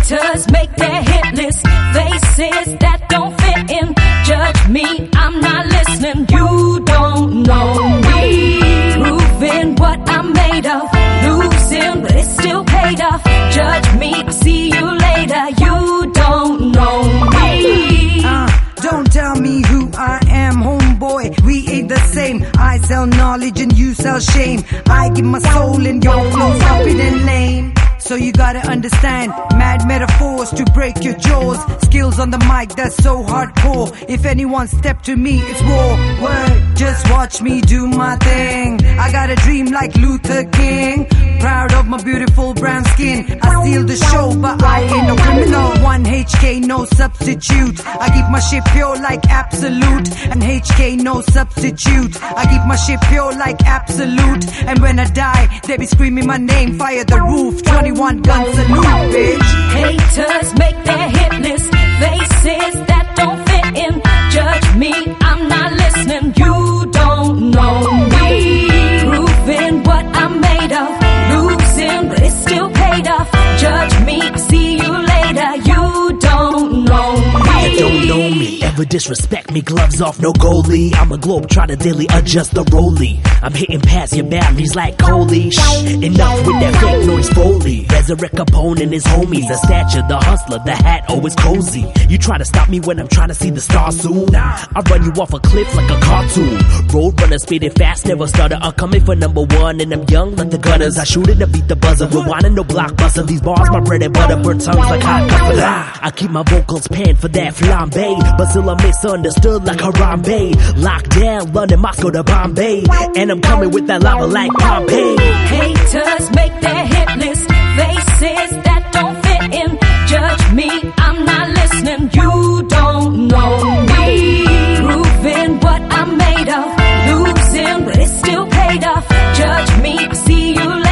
Haters make their hit list, faces that don't fit in. Judge me, I'm not listening. You don't know me. Proving what I'm made of, losing but it's still paid off. Judge me, I'll see you later. You don't know me. Don't tell me who I am, homeboy, we ain't the same. I sell knowledge and you sell shame. I give my soul and your flow stupid and lame. So you gotta understand, mad metaphors to break your jaws. Skills on the mic, that's so hardcore. If anyone step to me, it's war. Word, just watch me do my thing. I got a dream like Luther King. Proud of my beautiful brown skin. I steal the show, but I ain't no criminal. 1 HK, no substitute. I keep my shit pure like absolute. And HK, no substitute. I keep my shit pure like absolute. And when I die, they be screaming my name. Fire the roof, 21 gun salute, bitch. Haters make their hit list, faces that don't fit in. Judge me, I'm not listening. You don't know me. Proving what I'm made of, losing but it's still paid off. Judge me, see you later. You don't know me. You don't know me, ever disrespect me, gloves off, no goalie. I'm a globe, try to daily adjust the rollie. I'm hitting past your boundaries like Coley. Shh, enough with that fake noise Foley. Resurrect Capone and his homies. The stature, the hustler, the hat always cozy. You try to stop me when I'm trying to see the stars soon. I run you off a cliff like a cartoon. Road runner, speeding fast, never stutter. I'm coming for number one and I'm young like the Gunners. I shoot it to beat the buzzer, rewinding no blockbuster. These bars, my bread and butter, burn tongues like hot pepper. I keep my vocals panned for that flambe, but still I'm misunderstood like Harambe. Locked down, London, Moscow to Bombay, and I'm coming with that lava like Pompeii. Haters make their hit list, faces that don't fit in. Judge me, I'm not listening. You don't know me. Proving what I'm made of, losing but it's still paid off. Judge me, see you later.